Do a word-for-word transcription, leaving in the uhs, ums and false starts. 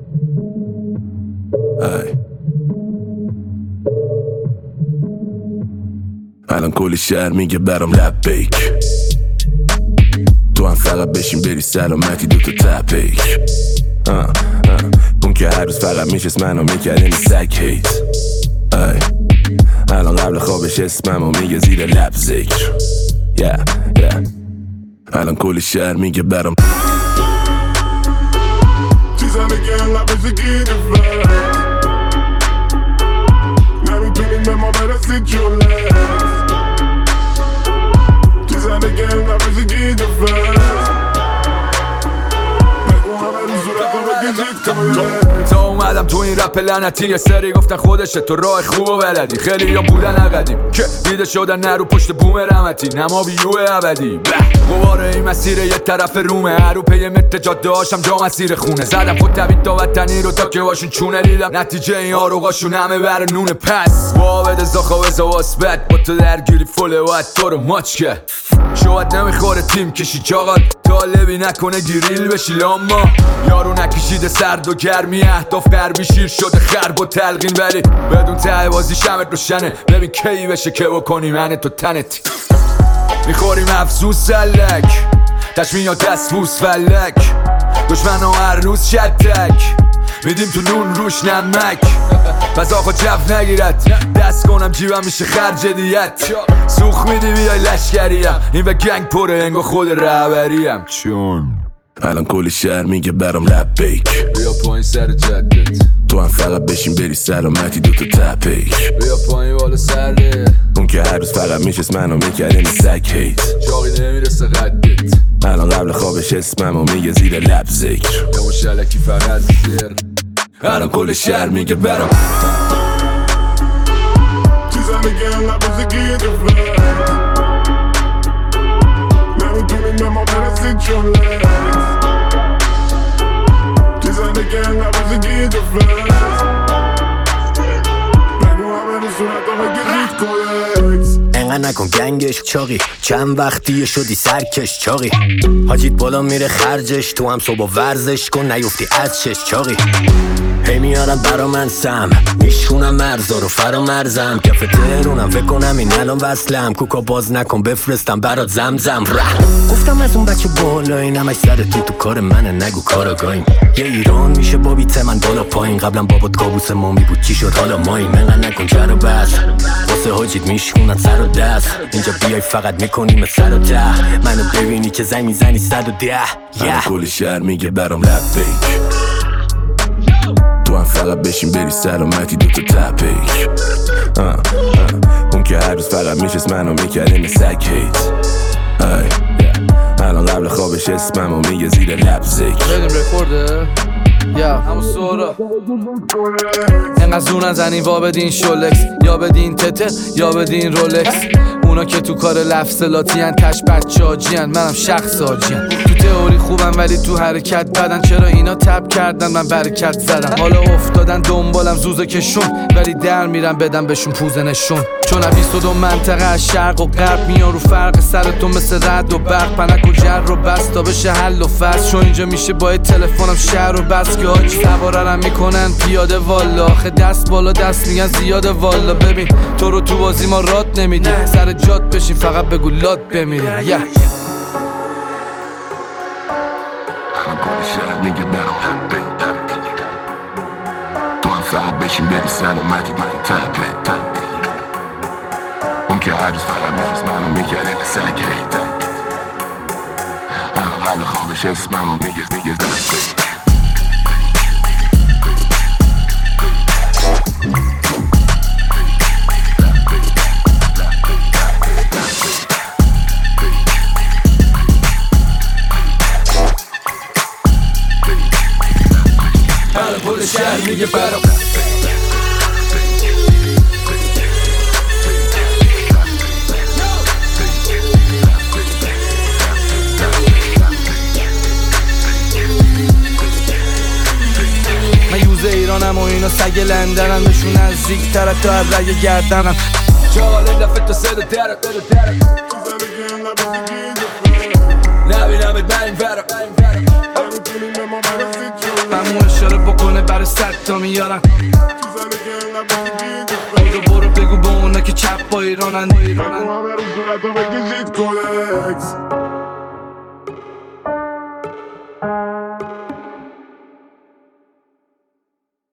ای الان کل شهر میگه برام لب بیک، تو هم فقط بشین بری سلامتی دوتا تپیک. اون که هر روز فقط میشست منو میکرد این سگ هیت. ای الان قبل خوابش اسممو میگه زیر لب ذکر. yeah, yeah. الان کل شهر میگه برام چی زندگی انقدر بشه گیره فرد، نمیتونیم به ما برسید جله. چی زندگی انقدر بشه گیره فرد، بگو همه رو صورت رو بگیجید کامله. تا اومدم تو این رپ لعنتی یه سری گفتن خودشه تو راه خوب و بلدی. خیلی یا بودن اقدیم که دیده شدن نرو پشت بوم رحمتی، نما بیو ابدی. قواره این مسیر یه طرف رومه، هرو پی متر جاده هاشم جا مسیر خونه. زدم خود تبید تا وطنی رو تا که باشون چونه دیدم نتیجه این آروغاشون همه بر نونه. پس وابد زاخوه زواسبت با تو درگیری فله باید تو رو ماچ که شاید نمیخوره تیم کشی چاقات طالبی نکنه گریل بشی لاما. یارو نکشیده سرد و گرمی اهداف قربی شیر شده خرب و تلقین، ولی بدون ته بازی شمت روشنه. ببین کی بشه که بکنی من تو تنت میخوریم افسوس سلک تشمین یا دست بوس فلک. دشمن ها هر روز شدک میدیم تو نون روش نمک. پس آقا جف نگیرد دست کنم جیبم میشه خرج دیت. سوخ میدی بیای لشکریم این و گنگ پره انگا خود رهبریم. چون الان کل شهر میگه برام لب بیک، بیا پایین سر جدت تو هم فقط بشین بری سلامتی دوتا تپیک. بیا پایین بالا سرده اون که هر روز فقط میشست منو میکرد این سگ هیت. جاقی نمیرسه قدت الان قبل خوابش اسممو میگه زیر لب ذکر. یا مشلکی فقط زیر. الان کل شهر میگه برام چی زندگی انقدر بشه گیره فرد، نمیتونیم به ما برسید جله. چی زندگی انقدر بشه گیره فرد، بگو همه رو صورت رو بگیرید کلکس. انقدر نکن گنگش چاقی، چند وقتیه شدی سرکش چاقی. حاجیت بالا میره خرجش، تو هم صبح ورزش کن نیفتی از چش چاقی. هی میارن برا من سم میشونم مرزا رو فرا مرزم. کف تهرونم فکر کنم این الان وصلم. کوکا باز نکن بفرستم برات زمزم. گفتم از اون بچه بالا این همش سر تو تو کار منه نگو کاراگاهیم. یه ایران میشه با بیت من بالا پایین. قبلا بابات کابوس مامی بود چی شد حالا ماییم. منقدر نکن جر و بس واسه حاجیت میشونن سر و دست. اینجا بیای فقط میکنیم سر و ده. منو ببینی که زنگ میزنی صد و ده. الان کل شهر میگه برام لب بیک، تو هم فقط بشین بری سلامتی دوتا تپیک. اون که هر روز فقط میشست منو میکرد این سگ هیت. الان قبل خوابش اسممو میگه زیر لب ذکر. بریم رکورده یا همون سورا اینقدر زور نزنین وا بدین شولکس یا بدین تته یا بدین رولکس. اونا که تو کار لفظلاتی هن تش بچه آجی هن منم شخص آجی هن. تو تئوری خوبم ولی تو حرکت بدن. چرا اینا تب کردن من برکت زدم. حالا افتادن دنبالم زوزه کشون ولی در میرم بدم بهشون پوزه نشون. چون بیست و دو منطقه از شرق و غرب میان رو فرق سرتون مثل رد و برق. پنک و جر رو بس تا بشه حل و فصل. چون اینجا میشه با تلفنم شهر رو بس که آجی سواررم میکنن پیاده والا. آخه دست بالا دست میگن زیاده والا. ببین تو رو تو بازی ما رات نمیدی. سر جات بشین فقط بگو لات بمیری. yeah. الان کل شهر میگه برام لب بیک، تو هم فقط بشین بری سلامتی دوتا تپیک. اون که هر روز فقط میشست منو میکرد این سگ هیت. الان قبل خوابش اسممو میگه میگه زیر لب بیک. کل شهر میگه برام من یوز ایرانم و اینا سگ لندنم. بهشون نزدیک تر تا از رگ گردنم. جالب دفت تا سد درک نبینم ات من این ورم. نمیتونیم به ما برسید جله. همون اشاره بکنه برای صد تا میارن میزنه که اینقدر بگید برو برو بگو به اونا که چپ با ایرانن همه رو صورت رو بکشید کلکس